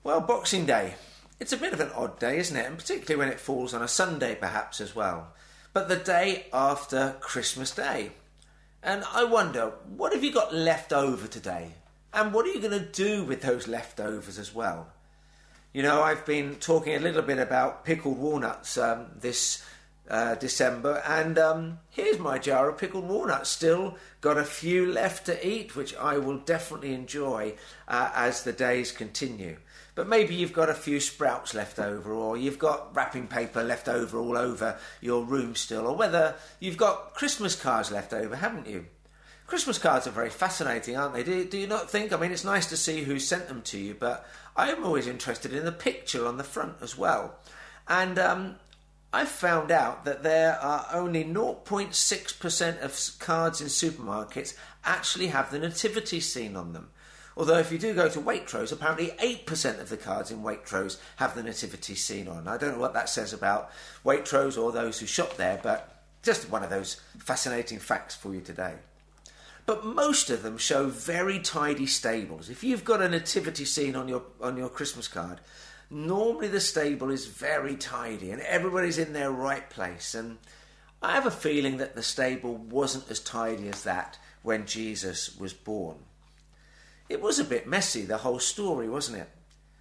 Well, Boxing Day. It's a bit of an odd day, isn't it? And particularly when it falls on a Sunday, perhaps, as well. But the day after Christmas Day. And I wonder, what have you got left over today? And what are you going to do with those leftovers as well? You know, I've been talking a little bit about pickled walnuts this December, and here's my jar of pickled walnuts. Still got a few left to eat, which I will definitely enjoy as the days continue. But maybe you've got a few sprouts left over, or you've got wrapping paper left over all over your room still, or whether you've got Christmas cards left over, haven't you? Christmas cards are very fascinating, aren't they? Do you not think? I mean, it's nice to see who sent them to you, but I'm always interested in the picture on the front as well. And I've found out that there are only 0.6% of cards in supermarkets actually have the nativity scene on them. Although if you do go to Waitrose, apparently 8% of the cards in Waitrose have the nativity scene on. I don't know what that says about Waitrose or those who shop there, but just one of those fascinating facts for you today. But most of them show very tidy stables. If you've got a nativity scene on your Christmas card, normally the stable is very tidy and everybody's in their right place. And I have a feeling that the stable wasn't as tidy as that when Jesus was born. It was a bit messy, the whole story, wasn't it?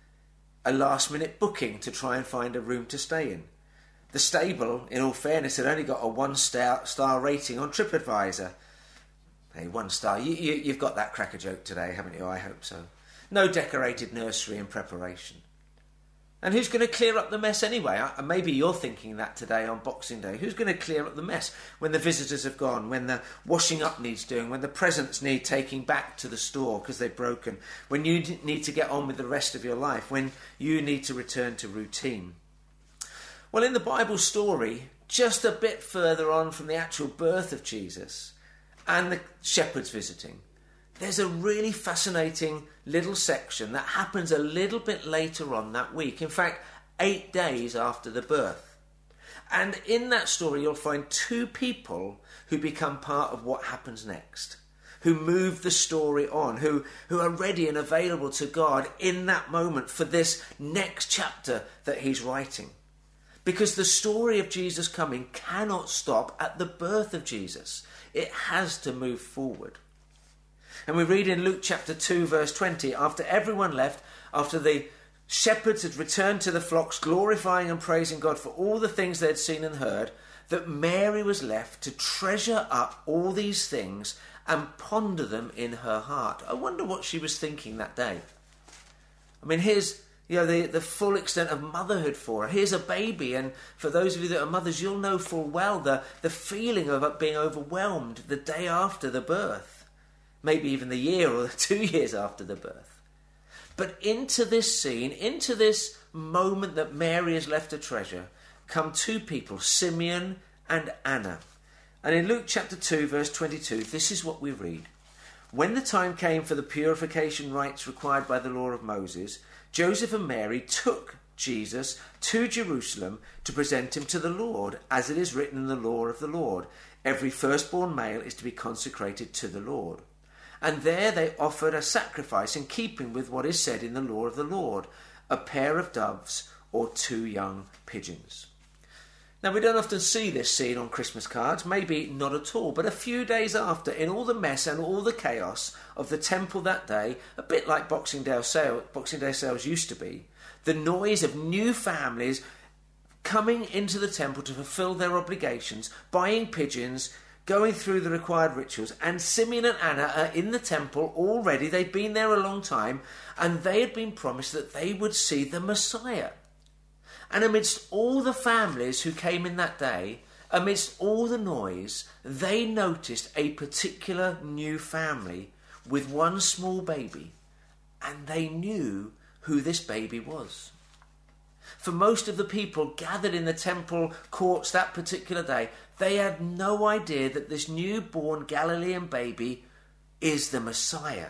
A last-minute booking to try and find a room to stay in. The stable, in all fairness, had only got a 1-star rating on TripAdvisor. Hey, 1 star. You've got that cracker joke today, haven't you? I hope so. No decorated nursery in preparation. And who's going to clear up the mess anyway? Maybe you're thinking that today on Boxing Day. Who's going to clear up the mess when the visitors have gone, when the washing up needs doing, when the presents need taking back to the store because they've broken, when you need to get on with the rest of your life, when you need to return to routine? Well, in the Bible story, just a bit further on from the actual birth of Jesus and the shepherds visiting, there's a really fascinating little section that happens a little bit later on that week. In fact, 8 days after the birth. And in that story, you'll find 2 people who become part of what happens next, who move the story on, who are ready and available to God in that moment for this next chapter that he's writing. Because the story of Jesus coming cannot stop at the birth of Jesus. It has to move forward. And we read in Luke chapter 2 verse 20, after everyone left, after the shepherds had returned to the flocks, glorifying and praising God for all the things they had seen and heard, that Mary was left to treasure up all these things and ponder them in her heart. I wonder what she was thinking that day. I mean, here's the full extent of motherhood for her. Here's a baby, and for those of you that are mothers, you'll know full well the feeling of being overwhelmed the day after the birth. Maybe even the year or 2 years after the birth. But into this scene, into this moment that Mary has left a treasure, come 2 people, Simeon and Anna. And in Luke chapter 2 verse 22, this is what we read. When the time came for the purification rites required by the law of Moses, Joseph and Mary took Jesus to Jerusalem to present him to the Lord, as it is written in the law of the Lord. Every firstborn male is to be consecrated to the Lord. And there they offered a sacrifice in keeping with what is said in the law of the Lord, a pair of doves or 2 young pigeons. Now, we don't often see this scene on Christmas cards, maybe not at all, but a few days after, in all the mess and all the chaos of the temple that day, a bit like Boxing Day sales used to be, the noise of new families coming into the temple to fulfill their obligations, buying pigeons, going through the required rituals, and Simeon and Anna are in the temple already. They'd been there a long time, and they had been promised that they would see the Messiah. And amidst all the families who came in that day, amidst all the noise, they noticed a particular new family with 1 small baby, and they knew who this baby was. For most of the people gathered in the temple courts that particular day, they had no idea that this newborn Galilean baby is the Messiah.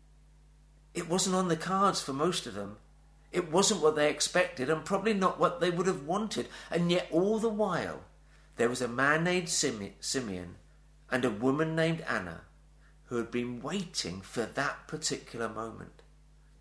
It wasn't on the cards for most of them. It wasn't what they expected, and probably not what they would have wanted. And yet all the while, there was a man named Simeon and a woman named Anna who had been waiting for that particular moment.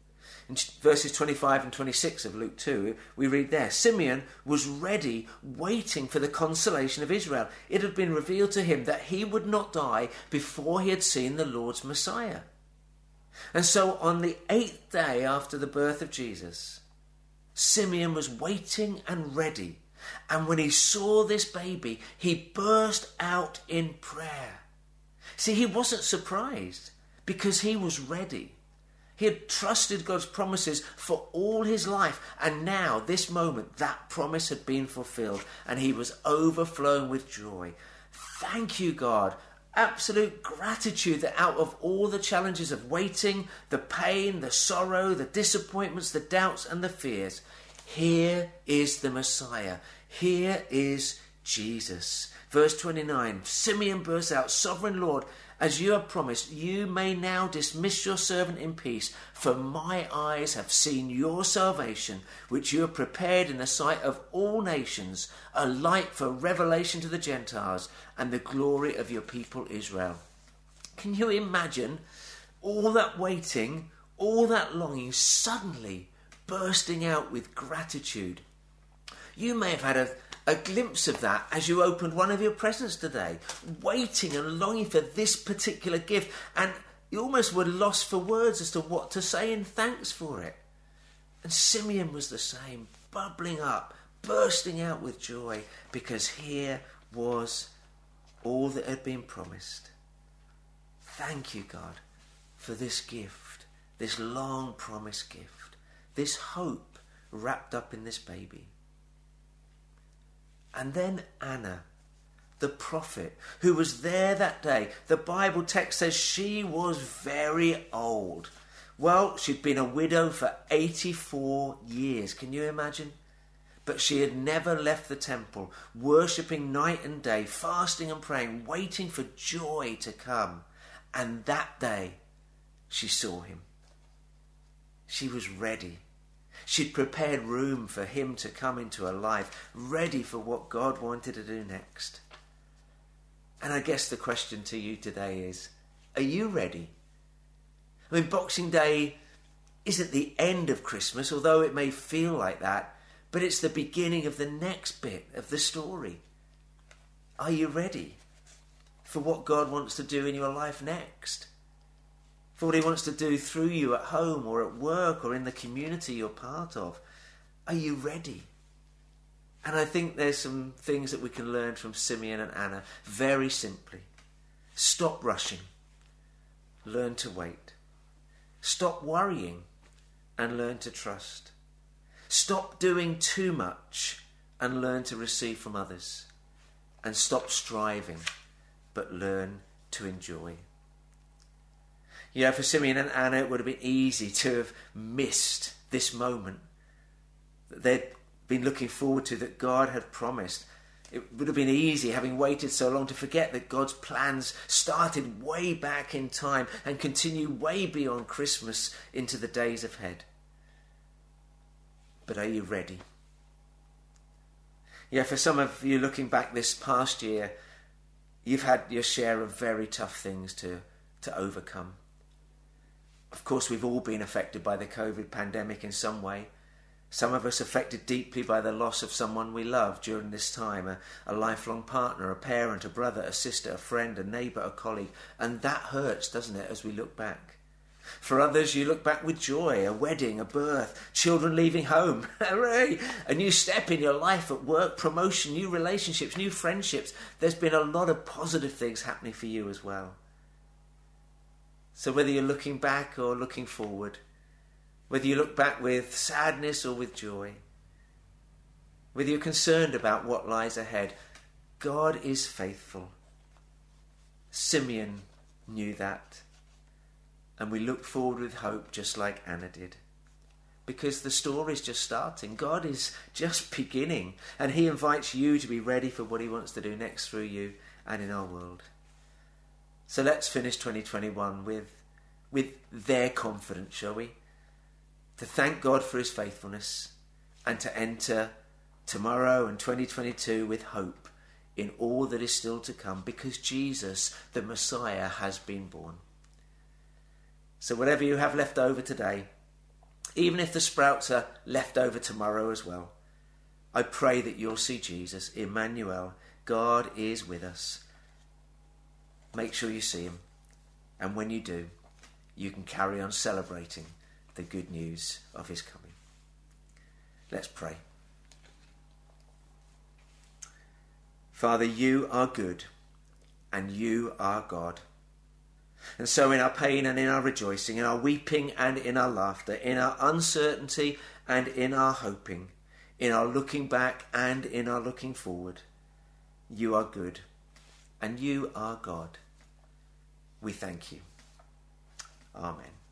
In verses 25 and 26 of Luke 2, we read there, Simeon was ready, waiting for the consolation of Israel. It had been revealed to him that he would not die before he had seen the Lord's Messiah. And so on the 8th day after the birth of Jesus, Simeon was waiting and ready. And when he saw this baby, he burst out in prayer. See, he wasn't surprised because he was ready. He had trusted God's promises for all his life. And now, this moment, that promise had been fulfilled. And he was overflowing with joy. Thank you, God. Absolute gratitude that out of all the challenges of waiting, the pain, the sorrow, the disappointments, the doubts and the fears, here is the Messiah. Here is Jesus. Verse 29, Simeon bursts out, Sovereign Lord, as you have promised, you may now dismiss your servant in peace, for my eyes have seen your salvation, which you have prepared in the sight of all nations, a light for revelation to the Gentiles, and the glory of your people Israel. Can you imagine all that waiting, all that longing, suddenly bursting out with gratitude? You may have had a glimpse of that as you opened one of your presents today, waiting and longing for this particular gift, and you almost were lost for words as to what to say in thanks for it. And Simeon was the same, bubbling up, bursting out with joy, because here was all that had been promised. Thank you, God, for this gift, this long promised gift, this hope wrapped up in this baby. And then Anna, the prophet, who was there that day. The Bible text says she was very old. Well, she'd been a widow for 84 years. Can you imagine? But she had never left the temple, worshipping night and day, fasting and praying, waiting for joy to come. And that day, she saw him. She was ready. She'd prepared room for him to come into her life, ready for what God wanted to do next. And I guess the question to you today is, are you ready? I mean, Boxing Day isn't the end of Christmas, although it may feel like that, but it's the beginning of the next bit of the story. Are you ready for what God wants to do in your life next? For what he wants to do through you at home or at work or in the community you're part of? Are you ready? And I think there's some things that we can learn from Simeon and Anna very simply. Stop rushing. Learn to wait. Stop worrying and learn to trust. Stop doing too much and learn to receive from others. And stop striving, but learn to enjoy. You know, for Simeon and Anna, it would have been easy to have missed this moment that they'd been looking forward to, that God had promised. It would have been easy, having waited so long, to forget that God's plans started way back in time and continue way beyond Christmas into the days ahead. But are you ready? Yeah, for some of you looking back this past year, you've had your share of very tough things to overcome. Of course, we've all been affected by the COVID pandemic in some way. Some of us affected deeply by the loss of someone we love during this time, a lifelong partner, a parent, a brother, a sister, a friend, a neighbour, a colleague. And that hurts, doesn't it, as we look back? For others, you look back with joy, a wedding, a birth, children leaving home, hooray, a new step in your life at work, promotion, new relationships, new friendships. There's been a lot of positive things happening for you as well. So whether you're looking back or looking forward, whether you look back with sadness or with joy, whether you're concerned about what lies ahead, God is faithful. Simeon knew that. And we look forward with hope just like Anna did. Because the story's just starting. God is just beginning. And he invites you to be ready for what he wants to do next through you and in our world. So let's finish 2021 with their confidence, shall we? To thank God for his faithfulness and to enter tomorrow and 2022 with hope in all that is still to come, because Jesus, the Messiah, has been born. So whatever you have left over today, even if the sprouts are left over tomorrow as well. I pray that you'll see Jesus, Emmanuel. God is with us. Make sure you see him. And when you do, you can carry on celebrating the good news of his coming. Let's pray. Father, you are good and you are God. And so in our pain and in our rejoicing, in our weeping and in our laughter, in our uncertainty and in our hoping, in our looking back and in our looking forward, you are good and you are God. We thank you. Amen.